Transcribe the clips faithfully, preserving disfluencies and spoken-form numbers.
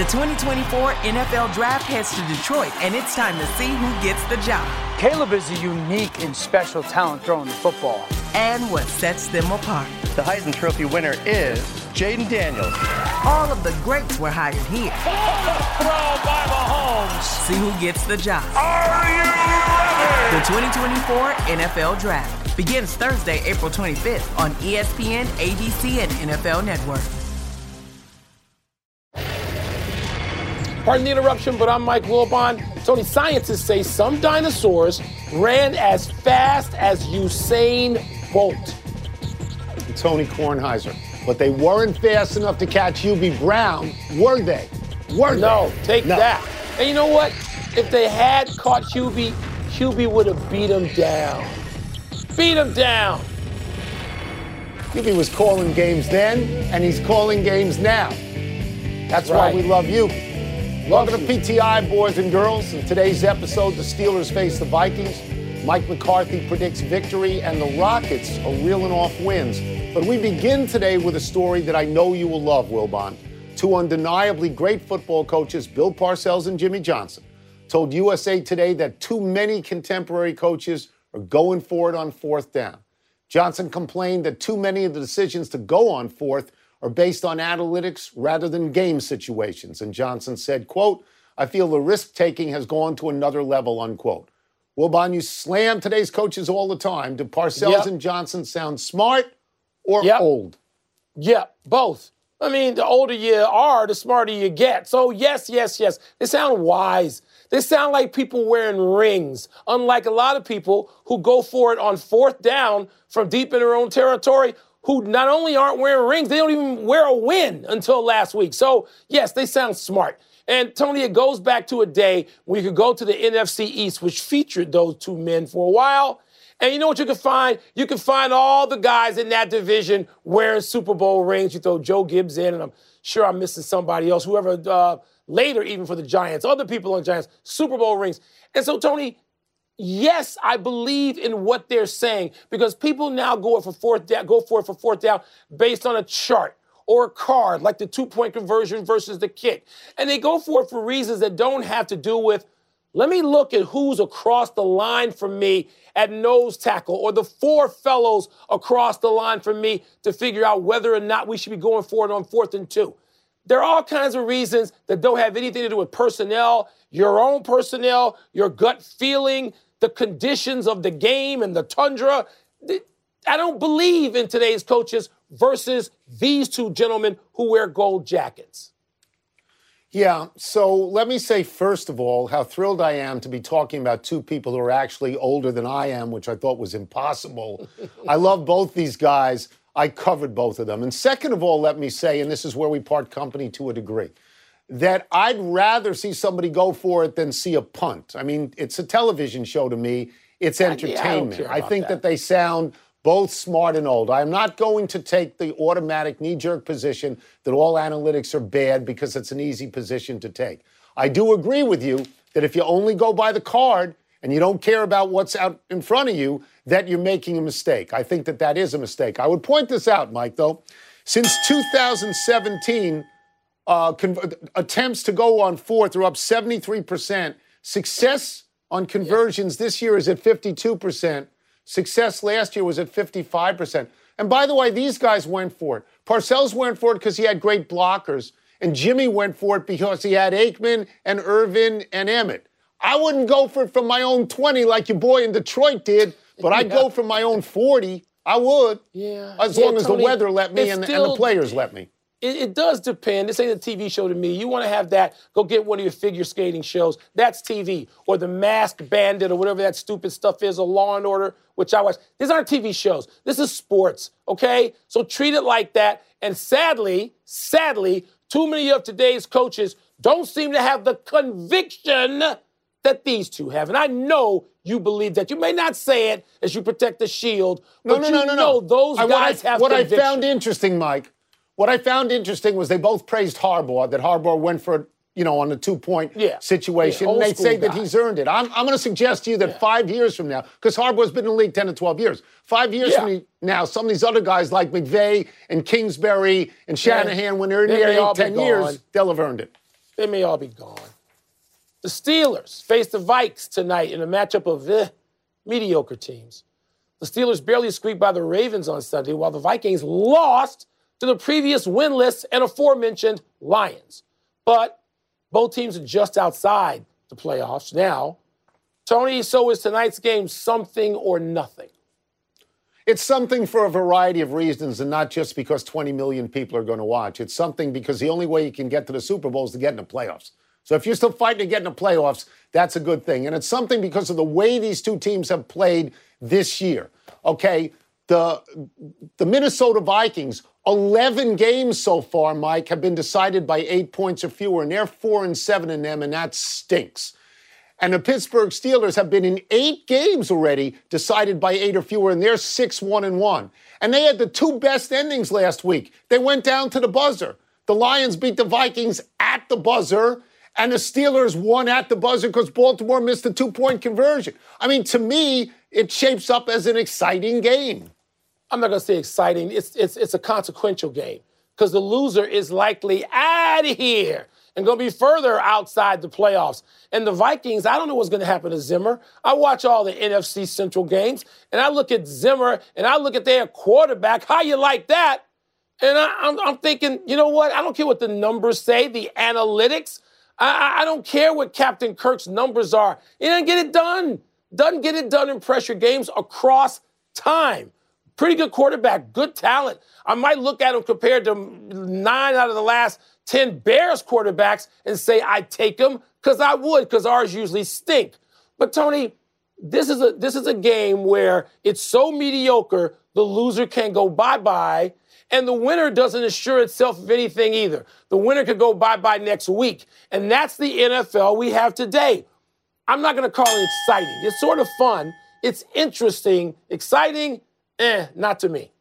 The twenty twenty-four N F L Draft heads to Detroit, and it's time to see who gets the job. Caleb is a unique and special talent throwing the football. And what sets them apart. The Heisman Trophy winner is Jaden Daniels. All of the greats were hired here. Throw by Mahomes. See who gets the job. Are you ready? The twenty twenty-four N F L Draft begins Thursday, April twenty-fifth on E S P N, A B C, and N F L Network. Pardon the interruption, but I'm Mike Wilbon. Tony, scientists say some dinosaurs ran as fast as Usain Bolt. Tony Kornheiser. But they weren't fast enough to catch Hubie Brown, were they? Were they? No, take no. that. And you know what? If they had caught Hubie, Hubie would have beat him down. Beat him down. Hubie was calling games then, and he's calling games now. That's right. why we love Hubie. Welcome to P T I, boys and girls. In today's episode, the Steelers face the Vikings. Mike McCarthy predicts victory, and the Rockets are reeling off wins. But we begin today with a story that I know you will love, Wilbon. Two undeniably great football coaches, Bill Parcells and Jimmy Johnson, told U S A Today that too many contemporary coaches are going for it on fourth down. Johnson complained that too many of the decisions to go on fourth are based on analytics rather than game situations. And Johnson said, quote, I feel the risk-taking has gone to another level, unquote. Wilbon, you slam today's coaches all the time. Do Parcells yep. and Johnson sound smart or yep. old? Yeah, both. I mean, the older you are, the smarter you get. So yes, yes, yes. They sound wise. They sound like people wearing rings, unlike a lot of people who go for it on fourth down from deep in their own territory, who not only aren't wearing rings, they don't even wear a win until last week. So, yes, they sound smart. And, Tony, it goes back to a day when you could go to the N F C East, which featured those two men for a while. And you know what you can find? You can find all the guys in that division wearing Super Bowl rings. You throw Joe Gibbs in, and I'm sure I'm missing somebody else, whoever uh, later even for the Giants, other people on Giants, Super Bowl rings. And so, Tony, yes, I believe in what they're saying because people now go for fourth down, go for it for fourth down based on a chart or a card, like the two-point conversion versus the kick. And they go for it for reasons that don't have to do with, let me look at who's across the line from me at nose tackle or the four fellows across the line from me to figure out whether or not we should be going for it on fourth and two. There are all kinds of reasons that don't have anything to do with personnel, your own personnel, your gut feeling, the conditions of the game and the tundra. I don't believe in today's coaches versus these two gentlemen who wear gold jackets. Yeah, so let me say, first of all, how thrilled I am to be talking about two people who are actually older than I am, which I thought was impossible. I love both these guys. I covered both of them. And second of all, let me say, and this is where we part company to a degree, that I'd rather see somebody go for it than see a punt. I mean, it's a television show to me. It's entertainment. Yeah, I, I think that. that they sound both smart and old. I'm not going to take the automatic knee-jerk position that all analytics are bad because it's an easy position to take. I do agree with you that if you only go by the card and you don't care about what's out in front of you, that you're making a mistake. I think that that is a mistake. I would point this out, Mike, though. Since two thousand seventeen, uh, con- attempts to go on fourth are up seventy-three percent. Success on conversions yeah. this year is at fifty-two percent. Success last year was at fifty-five percent. And by the way, these guys went for it. Parcells went for it because he had great blockers, and Jimmy went for it because he had Aikman and Irvin and Emmett. I wouldn't go for it from my own twenty like your boy in Detroit did, but I'd yeah. go from my own forty. I would. Yeah. As yeah, long as Tony, the weather let me and, still, and the players let me. It, it does depend. This ain't a T V show to me. You want to have that, go get one of your figure skating shows. That's T V. Or The Masked Bandit or whatever that stupid stuff is, or Law and Order, which I watch. These aren't T V shows. This is sports, okay? So treat it like that. And sadly, sadly, too many of today's coaches don't seem to have the conviction that these two have. And I know you believe that. You may not say it as you protect the shield, no, but no, you no, no, know no. those I, guys what I, have what conviction. What I found interesting, Mike, what I found interesting was they both praised Harbaugh, that Harbaugh went for, you know, on a two-point yeah. situation. Yeah, and they say guy. that he's earned it. I'm, I'm going to suggest to you that yeah. five years from now, because Harbaugh's been in the league ten to twelve years, five years yeah. from now, some of these other guys like McVay and Kingsbury and Shanahan, yeah. when they're in they there eight, all ten years, they'll have earned it. they may all be gone. The Steelers face the Vikes tonight in a matchup of eh, mediocre teams. The Steelers barely squeaked by the Ravens on Sunday, while the Vikings lost to the previous winless and aforementioned Lions. But both teams are just outside the playoffs now. Tony, so is tonight's game something or nothing? It's something for a variety of reasons, and not just because twenty million people are going to watch. It's something because the only way you can get to the Super Bowl is to get in the playoffs. So if you're still fighting to get in the playoffs, that's a good thing. And it's something because of the way these two teams have played this year. Okay, the, the Minnesota Vikings, eleven games so far, Mike, have been decided by eight points or fewer, and they're four and seven in them, and that stinks. And the Pittsburgh Steelers have been in eight games already decided by eight or fewer, and they're six, one, and one. And they had the two best endings last week. They went down to the buzzer. The Lions beat the Vikings at the buzzer, and the Steelers won at the buzzer because Baltimore missed a two-point conversion. I mean, to me, it shapes up as an exciting game. I'm not going to say exciting. It's, it's, it's a consequential game because the loser is likely out of here and going to be further outside the playoffs. And the Vikings, I don't know what's going to happen to Zimmer. I watch all the N F C Central games, and I look at Zimmer, and I look at their quarterback. How you like that? And I, I'm, I'm thinking, you know what? I don't care what the numbers say, the analytics. I, I don't care what Captain Kirk's numbers are. He doesn't get it done. Doesn't get it done in pressure games across time. Pretty good quarterback, good talent. I might look at him compared to nine out of the last ten Bears quarterbacks and say I'd take him because I would, because ours usually stink. But, Tony, this is a this is a game where it's so mediocre, the loser can go bye-bye, and the winner doesn't assure itself of anything either. The winner could go bye-bye next week, and that's the N F L we have today. I'm not going to call it exciting. It's sort of fun. It's interesting. Exciting, eh, not to me.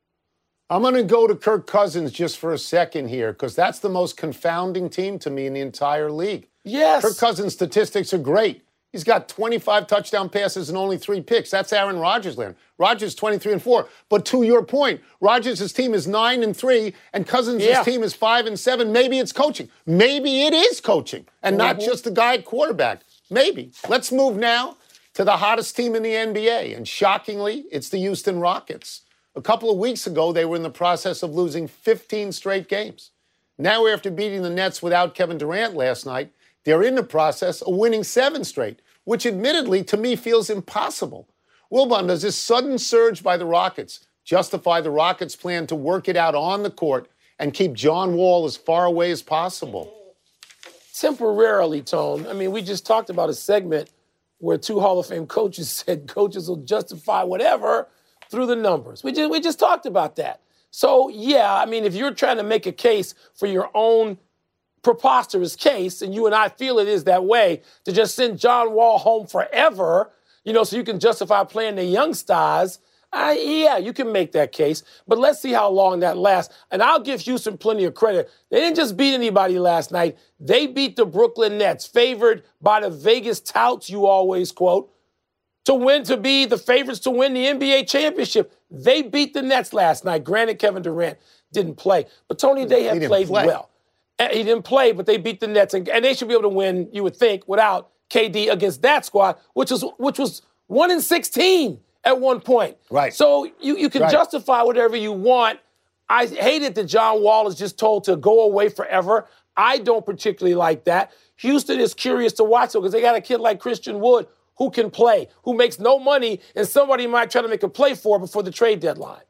I'm going to go to Kirk Cousins just for a second here because that's the most confounding team to me in the entire league. Yes. Kirk Cousins' statistics are great. He's got twenty-five touchdown passes and only three picks. That's Aaron Rodgers' land. Rodgers twenty-three and four. But to your point, Rodgers' team is nine and three, and Cousins' yeah. team is five and seven. Maybe it's coaching. Maybe it is coaching, and mm-hmm. not just the guy at quarterback. Maybe. Let's move now to the hottest team in the N B A, and shockingly, it's the Houston Rockets. A couple of weeks ago, they were in the process of losing fifteen straight games. Now, after beating the Nets without Kevin Durant last night, they're in the process of winning seven straight, which admittedly, to me, feels impossible. Wilbon, does this sudden surge by the Rockets justify the Rockets' plan to work it out on the court and keep John Wall as far away as possible? Temporarily, Tone. I mean, we just talked about a segment where two Hall of Fame coaches said coaches will justify whatever through the numbers. We just, we just talked about that. So, yeah, I mean, if you're trying to make a case for your own preposterous case, and you and I feel it is that way, to just send John Wall home forever, you know, so you can justify playing the young stars, uh, yeah, you can make that case. But let's see how long that lasts. And I'll give Houston plenty of credit. They didn't just beat anybody last night. They beat the Brooklyn Nets, favored by the Vegas touts you always quote, to win, to be the favorites to win the N B A championship. They beat the Nets last night. Granted, Kevin Durant didn't play. But, Tony, they have played play. well. He didn't play, but they beat the Nets, and, and they should be able to win, you would think, without K D against that squad, which was which was one in sixteen at one point. Right. So you, you can right. justify whatever you want. I hate it that John Wall is just told to go away forever. I don't particularly like that. Houston is curious to watch, though, because they got a kid like Christian Wood who can play, who makes no money, and somebody might try to make a play for before the trade deadline.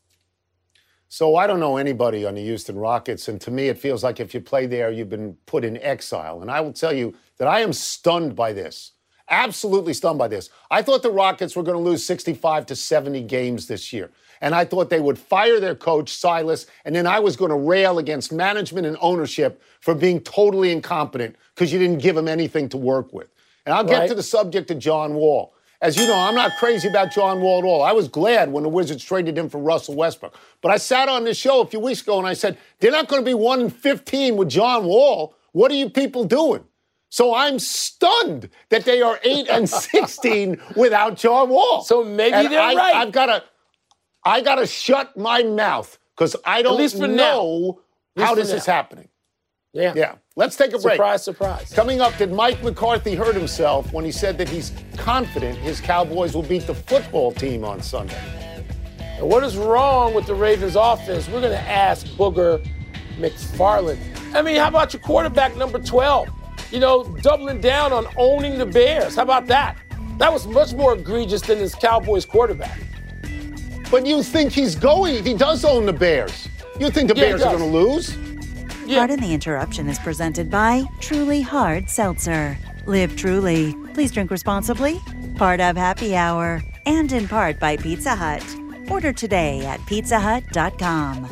So I don't know anybody on the Houston Rockets, and to me it feels like if you play there, you've been put in exile. And I will tell you that I am stunned by this, absolutely stunned by this. I thought the Rockets were going to lose sixty-five to seventy games this year, and I thought they would fire their coach, Silas, and then I was going to rail against management and ownership for being totally incompetent because you didn't give them anything to work with. And I'll get right. to the subject of John Wall. As you know, I'm not crazy about John Wall at all. I was glad when the Wizards traded him for Russell Westbrook. But I sat on this show a few weeks ago and I said, they're not going to be one and fifteen with John Wall. What are you people doing? So I'm stunned that they are eight and sixteen without John Wall. So maybe and they're I, right. I've got to, I got to shut my mouth because I don't At least for know now. how this is happening. Yeah. Yeah. Let's take a break. Surprise, surprise. Coming up, did Mike McCarthy hurt himself when he said that he's confident his Cowboys will beat the football team on Sunday? And what is wrong with the Ravens offense? We're going to ask Booger McFarland. I mean, how about your quarterback, number twelve? You know, doubling down on owning the Bears. How about that? That was much more egregious than this Cowboys quarterback. But you think he's going, he does own the Bears. You think the Yeah, he Bears are does. going to lose? Yeah. Pardon the Interruption is presented by Truly Hard Seltzer. Live Truly. Please drink responsibly. Part of Happy Hour. And in part by Pizza Hut. Order today at pizza hut dot com.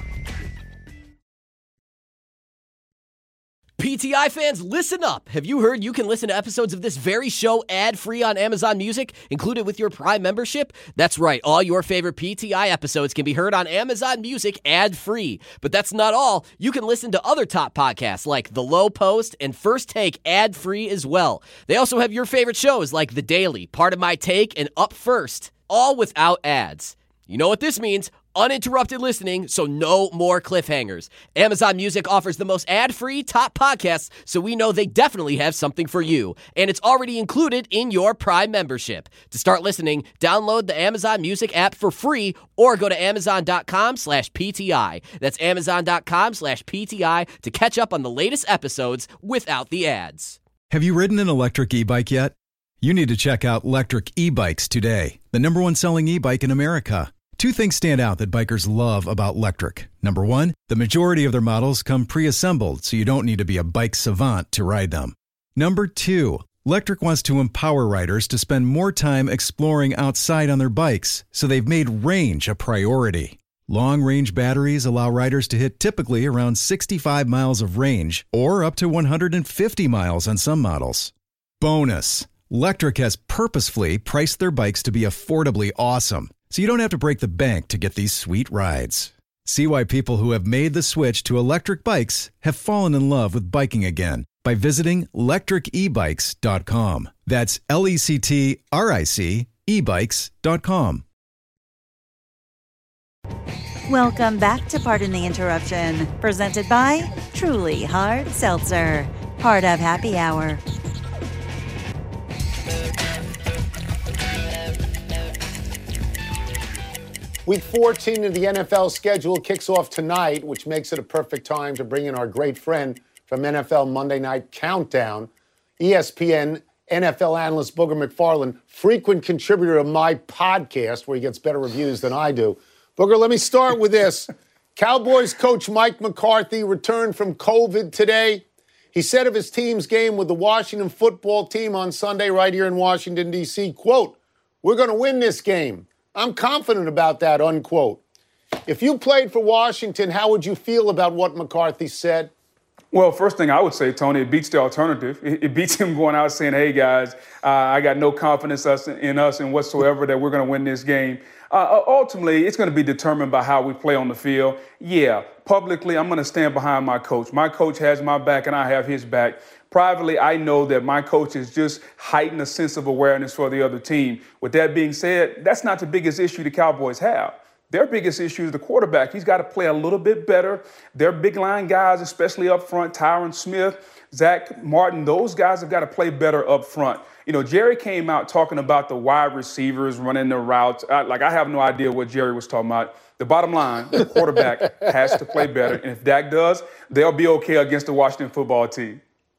P T I fans, listen up. Have you heard you can listen to episodes of this very show ad-free on Amazon Music, included with your Prime membership? That's right. All your favorite P T I episodes can be heard on Amazon Music ad-free. But that's not all. You can listen to other top podcasts like The Low Post and First Take ad-free as well. They also have your favorite shows like The Daily, Part of My Take, and Up First, all without ads. You know what this means? Uninterrupted listening, so no more cliffhangers. Amazon Music offers the most ad-free top podcasts, so we know they definitely have something for you. And it's already included in your Prime membership. To start listening, download the Amazon Music app for free or go to amazon.com slash PTI. That's amazon.com slash PTI to catch up on the latest episodes without the ads. Have you ridden an electric e-bike yet? You need to check out Lectric E-Bikes today, the number one selling e-bike in America. Two things stand out that bikers love about Lectric. Number one, the majority of their models come pre-assembled, so you don't need to be a bike savant to ride them. Number two, Lectric wants to empower riders to spend more time exploring outside on their bikes, so they've made range a priority. Long-range batteries allow riders to hit typically around sixty-five miles of range, or up to one hundred fifty miles on some models. Bonus, Lectric has purposefully priced their bikes to be affordably awesome, so you don't have to break the bank to get these sweet rides. See why people who have made the switch to electric bikes have fallen in love with biking again by visiting lectric e bikes dot com. That's L E C T R I C e bikes dot com. Welcome back to Pardon the Interruption, presented by Truly Hard Seltzer. Part of Happy Hour. Week fourteen of the N F L schedule kicks off tonight, which makes it a perfect time to bring in our great friend from N F L Monday Night Countdown, E S P N N F L analyst Booger McFarland, frequent contributor to my podcast where he gets better reviews than I do. Booger, let me start with this. Cowboys coach Mike McCarthy returned from COVID today. He said of his team's game with the Washington football team on Sunday right here in Washington, D C, quote, "We're going to win this game. I'm confident about that," unquote. If you played for Washington, how would you feel about what McCarthy said? Well, first thing I would say, Tony, it beats the alternative. It, it beats him going out saying, hey, guys, uh, I got no confidence us, in us and whatsoever that we're going to win this game. Uh, ultimately, it's going to be determined by how we play on the field. Yeah, publicly, I'm going to stand behind my coach. My coach has my back and I have his back. Privately, I know that my coach is just heightened a sense of awareness for the other team. With that being said, that's not the biggest issue the Cowboys have. Their biggest issue is the quarterback. He's got to play a little bit better. Their big line guys, especially up front, Tyron Smith, Zach Martin, those guys have got to play better up front. You know, Jerry came out talking about the wide receivers running the routes. I, like, I have no idea what Jerry was talking about. The bottom line, the quarterback has to play better. And if Dak does, they'll be okay against the Washington football team.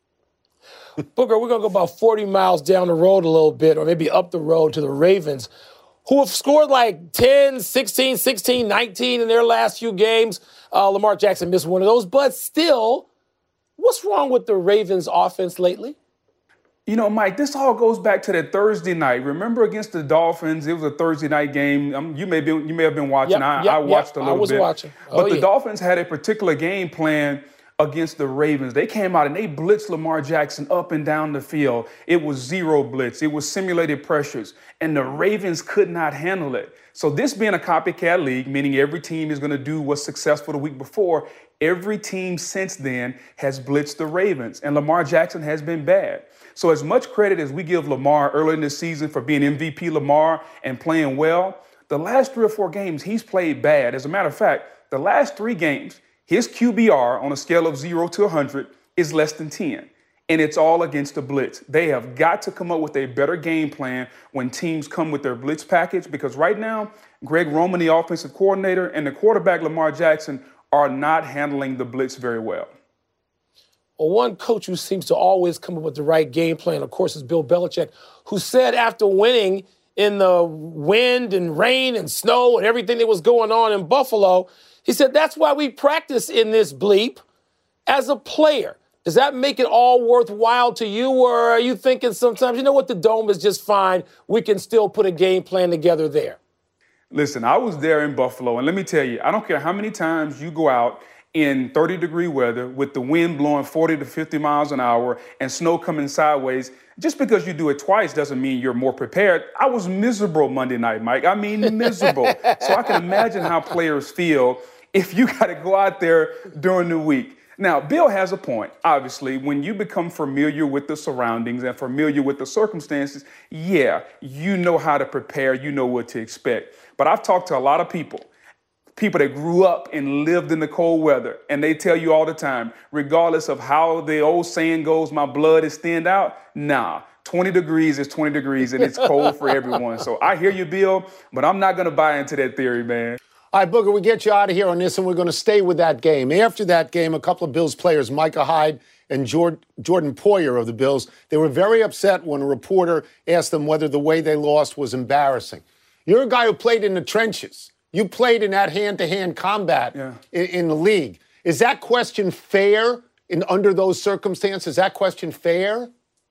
Booker, we're going to go about forty miles down the road a little bit, or maybe up the road to the Ravens, who have scored like ten, sixteen, sixteen, nineteen in their last few games. Uh, Lamar Jackson missed one of those. But still, what's wrong with the Ravens' offense lately? You know, Mike, this all goes back to that Thursday night. Remember against the Dolphins, it was a Thursday night game. Um, you may be, you may have been watching. Yep, I, yep, I watched yep, a little bit. I was bit. watching. Oh, but the yeah. Dolphins had a particular game plan against the Ravens. They came out and they blitzed Lamar Jackson up and down the field. It was zero blitz. It was simulated pressures. And the Ravens could not handle it. So this being a copycat league, meaning every team is going to do what's successful the week before, every team since then has blitzed the Ravens. And Lamar Jackson has been bad. So as much credit as we give Lamar early in this season for being M V P Lamar and playing well, the last three or four games he's played bad. As a matter of fact, the last three games, His Q B R on a scale of zero to one hundred is less than ten. And it's all against the blitz. They have got to come up with a better game plan when teams come with their blitz package, because right now, Greg Roman, the offensive coordinator, and the quarterback, Lamar Jackson, are not handling the blitz very well. Well, one coach who seems to always come up with the right game plan, of course, is Bill Belichick, who said after winning in the wind and rain and snow and everything that was going on in Buffalo, he said, that's why we practice in this bleep as a player. Does that make it all worthwhile to you, or are you thinking sometimes, you know what, the dome is just fine, we can still put a game plan together there? Listen, I was there in Buffalo, and let me tell you, I don't care how many times you go out in thirty-degree weather with the wind blowing forty to fifty miles an hour and snow coming sideways. Just because you do it twice doesn't mean you're more prepared. I was miserable Monday night, Mike. I mean, miserable. So I can imagine how players feel if you got to go out there during the week. Now, Bill has a point. Obviously, when you become familiar with the surroundings and familiar with the circumstances, yeah, you know how to prepare, you know what to expect. But I've talked to a lot of people, people that grew up and lived in the cold weather, and they tell you all the time, regardless of how the old saying goes, my blood is thinned out, nah. twenty degrees is twenty degrees, and it's cold for everyone. So I hear you, Bill, but I'm not going to buy into that theory, man. All right, Booger, we get you out of here on this, and we're going to stay with that game. After that game, a couple of Bills players, Micah Hyde and Jordan Poyer of the Bills, they were very upset when a reporter asked them whether the way they lost was embarrassing. You're a guy who played in the trenches. You played in that hand-to-hand combat yeah. in, in the league. Is that question fair in under those circumstances? Is that question fair?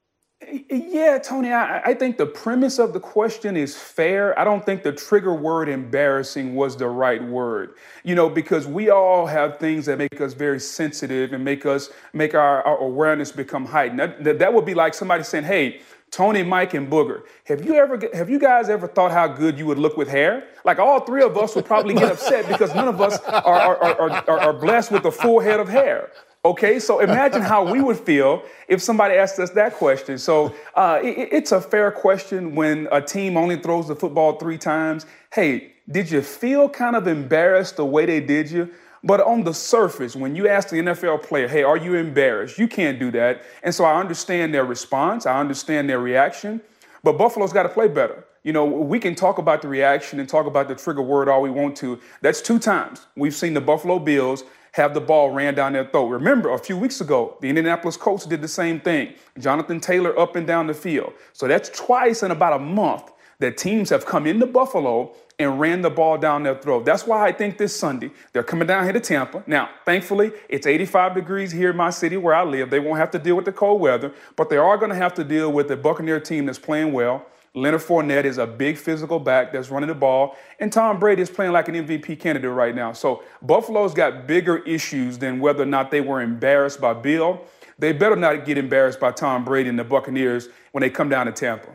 Yeah, Tony, I, I think the premise of the question is fair. I don't think the trigger word embarrassing was the right word, you know, because we all have things that make us very sensitive and make us make our, our awareness become heightened. That, that would be like somebody saying, hey, Tony, Mike, and Booger, have you ever, have you guys ever thought how good you would look with hair? Like all three of us would probably get upset because none of us are, are, are, are, are blessed with a full head of hair. Okay, so imagine how we would feel if somebody asked us that question. So uh, it, it's a fair question when a team only throws the football three times. Hey, did you feel kind of embarrassed the way they did you? But on the surface, when you ask the N F L player, hey, are you embarrassed? You can't do that. And so I understand their response. I understand their reaction. But Buffalo's got to play better. You know, we can talk about the reaction and talk about the trigger word all we want to. That's two times we've seen the Buffalo Bills have the ball ran down their throat. Remember, a few weeks ago, the Indianapolis Colts did the same thing. Jonathan Taylor up and down the field. So that's twice in about a month that teams have come into Buffalo and ran the ball down their throat. That's why I think this Sunday, they're coming down here to Tampa. Now, thankfully, it's eighty-five degrees here in my city where I live. They won't have to deal with the cold weather, but they are going to have to deal with a Buccaneer team that's playing well. Leonard Fournette is a big physical back that's running the ball, and Tom Brady is playing like an M V P candidate right now. So Buffalo's got bigger issues than whether or not they were embarrassed by Bill. They better not get embarrassed by Tom Brady and the Buccaneers when they come down to Tampa.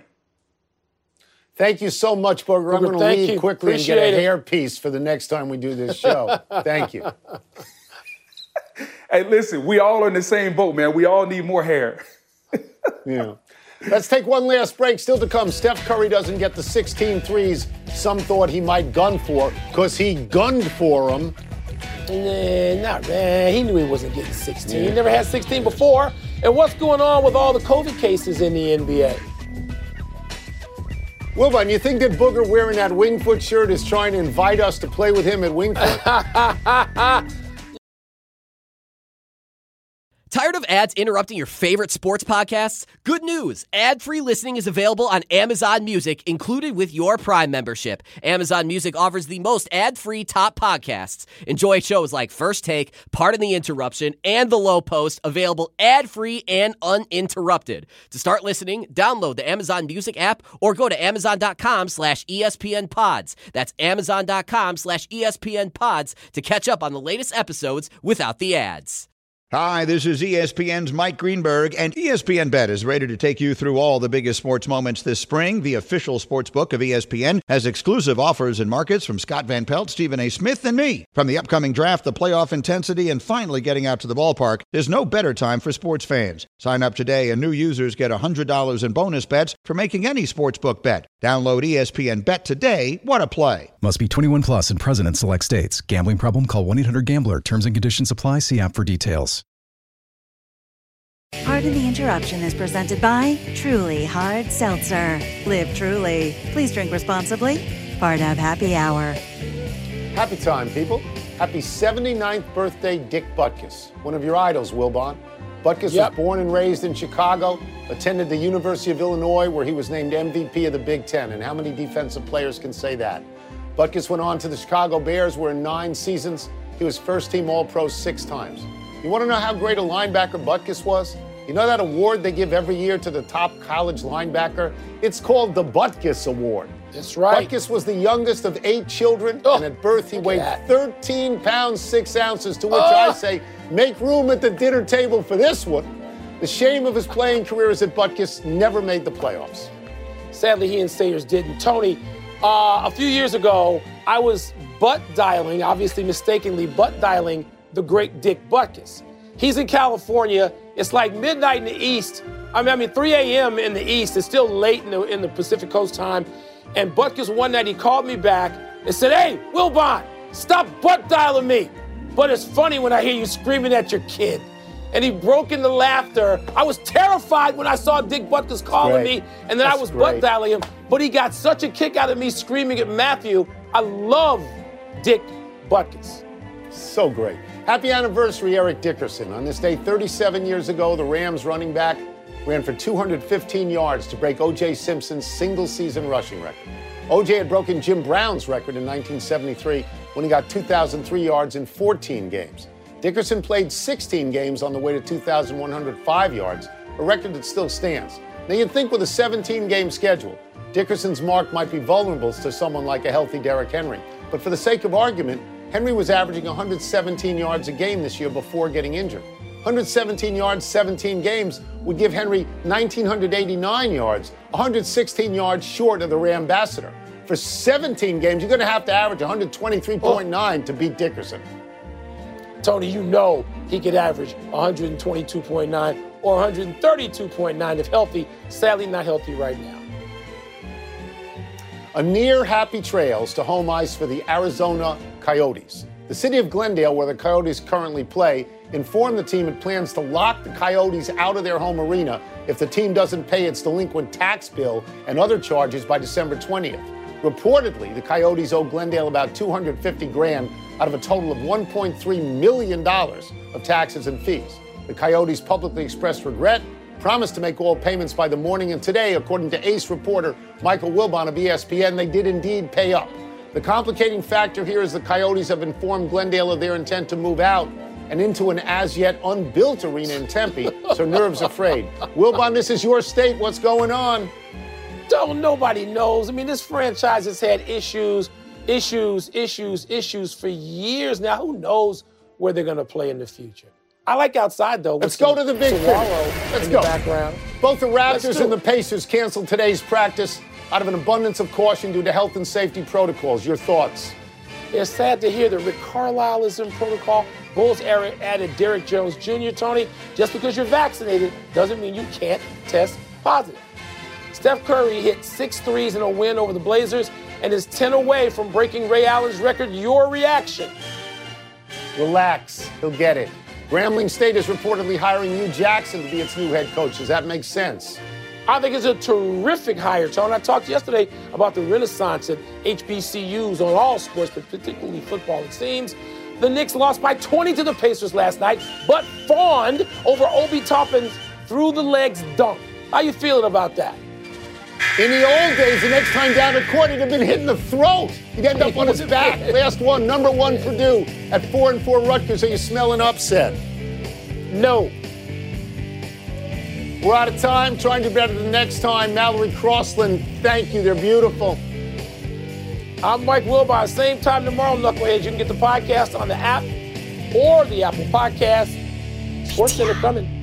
Thank you so much, Booger. I'm going to leave you. quickly Appreciate and get a it. hairpiece for the next time we do this show. Thank you. Hey, listen, we all are in the same boat, man. We all need more hair. Yeah. Let's take one last break. Still to come, Steph Curry doesn't get the sixteen threes some thought he might gun for because he gunned for them. Nah, not man. He knew he wasn't getting sixteen. Yeah. He never had sixteen before. And what's going on with all the COVID cases in the N B A? Wilbon, you think that Booger wearing that Wingfoot shirt is trying to invite us to play with him at Wingfoot? Tired of ads interrupting your favorite sports podcasts? Good news! Ad-free listening is available on Amazon Music, included with your Prime membership. Amazon Music offers the most ad-free top podcasts. Enjoy shows like First Take, Pardon the Interruption, and The Low Post, available ad-free and uninterrupted. To start listening, download the Amazon Music app or go to amazon.com slash ESPN pods. That's amazon.com slash ESPN pods to catch up on the latest episodes without the ads. Hi, this is E S P N's Mike Greenberg, and E S P N Bet is ready to take you through all the biggest sports moments this spring. The official sports book of E S P N has exclusive offers and markets from Scott Van Pelt, Stephen A. Smith, and me. From the upcoming draft, the playoff intensity, and finally getting out to the ballpark, there's no better time for sports fans. Sign up today, and new users get one hundred dollars in bonus bets for making any sportsbook bet. Download E S P N Bet today. What a play. Must be twenty-one plus and present in select states. Gambling problem? Call one eight hundred gambler. Terms and conditions apply. See app for details. Pardon the interruption is presented by Truly Hard Seltzer. Live Truly. Please drink responsibly. Part of Happy Hour. Happy time, people. Happy seventy-ninth birthday, Dick Butkus, one of your idols, Wilbon. Butkus yep. was born and raised in Chicago, attended the University of Illinois, where he was named M V P of the Big Ten. And how many defensive players can say that? Butkus went on to the Chicago Bears, where in nine seasons, he was first-team All-Pro six times. You want to know how great a linebacker Butkus was? You know that award they give every year to the top college linebacker? It's called the Butkus Award. That's right. Butkus was the youngest of eight children, oh, and at birth he weighed thirteen pounds, six ounces, to which oh. I say, make room at the dinner table for this one. The shame of his playing career is that Butkus never made the playoffs. Sadly, he and Sayers didn't. Tony, uh, a few years ago, I was butt dialing, obviously mistakenly butt dialing, the great Dick Butkus. He's in California. It's like midnight in the East. I mean, I mean three a.m. in the East. It's still late in the, in the Pacific Coast time. And Butkus one night, he called me back and said, hey, Wilbon, stop butt dialing me. But it's funny when I hear you screaming at your kid. And he broke into laughter. I was terrified when I saw Dick Butkus calling me, and then That's I was great. butt dialing him. But he got such a kick out of me screaming at Matthew. I love Dick Butkus. So great. Happy anniversary, Eric Dickerson. On this day thirty-seven years ago, the Rams running back ran for two hundred fifteen yards to break O J Simpson's single-season rushing record. O J had broken Jim Brown's record in nineteen seventy-three when he got two thousand three yards in fourteen games. Dickerson played sixteen games on the way to two thousand one hundred five yards, a record that still stands. Now, you'd think with a seventeen-game schedule, Dickerson's mark might be vulnerable to someone like a healthy Derrick Henry. But for the sake of argument, Henry was averaging one hundred seventeen yards a game this year before getting injured. one hundred seventeen yards, seventeen games would give Henry one thousand nine hundred eighty-nine yards, one hundred sixteen yards short of the Rambassador. For seventeen games, you're going to have to average one hundred twenty-three point nine oh. to beat Dickerson. Tony, you know he could average one hundred twenty-two point nine or one hundred thirty-two point nine if healthy. Sadly, not healthy right now. A near happy trails to home ice for the Arizona Coyotes. The city of Glendale, where the Coyotes currently play, informed the team it plans to lock the Coyotes out of their home arena if the team doesn't pay its delinquent tax bill and other charges by December twentieth. Reportedly, the Coyotes owe Glendale about two hundred fifty grand out of a total of one point three million dollars of taxes and fees. The Coyotes publicly expressed regret, promised to make all payments by the morning, and today, according to Ace reporter Michael Wilbon of E S P N, they did indeed pay up. The complicating factor here is the Coyotes have informed Glendale of their intent to move out and into an as-yet unbuilt arena in Tempe, so nerves are frayed. Wilbon, this is your state. What's going on? Don't, nobody knows. I mean, this franchise has had issues, issues, issues, issues for years now. Who knows where they're going to play in the future? I like outside, though. Let's go to the big finish. Let's go. Background. Both the Raptors and the Pacers canceled today's practice out of an abundance of caution due to health and safety protocols. Your thoughts? It's sad to hear that Rick Carlisle is in protocol. Bulls added Derrick Jones Junior, Tony. Just because you're vaccinated doesn't mean you can't test positive. Steph Curry hit six threes in a win over the Blazers and is ten away from breaking Ray Allen's record. Your reaction? Relax. He'll get it. Grambling State is reportedly hiring Hugh Jackson to be its new head coach. Does that make sense? I think it's a terrific hire, Tony. I talked yesterday about the renaissance at H B C Us on all sports, but particularly football, it seems. The Knicks lost by twenty to the Pacers last night, but fawned over Obi Toppin's through-the-legs dunk. How you feeling about that? In the old days, the next time down the court, he'd have been hit in the throat. He'd end up on his back. Last one, number one Purdue at four and four Rutgers. Are you smelling upset? No. We're out of time. Trying to do better the next time. Mallory Crossland, thank you. They're beautiful. I'm Mike Wilbon. Same time tomorrow, Knuckleheads. You can get the podcast on the app or the Apple Podcast. Sports Center coming.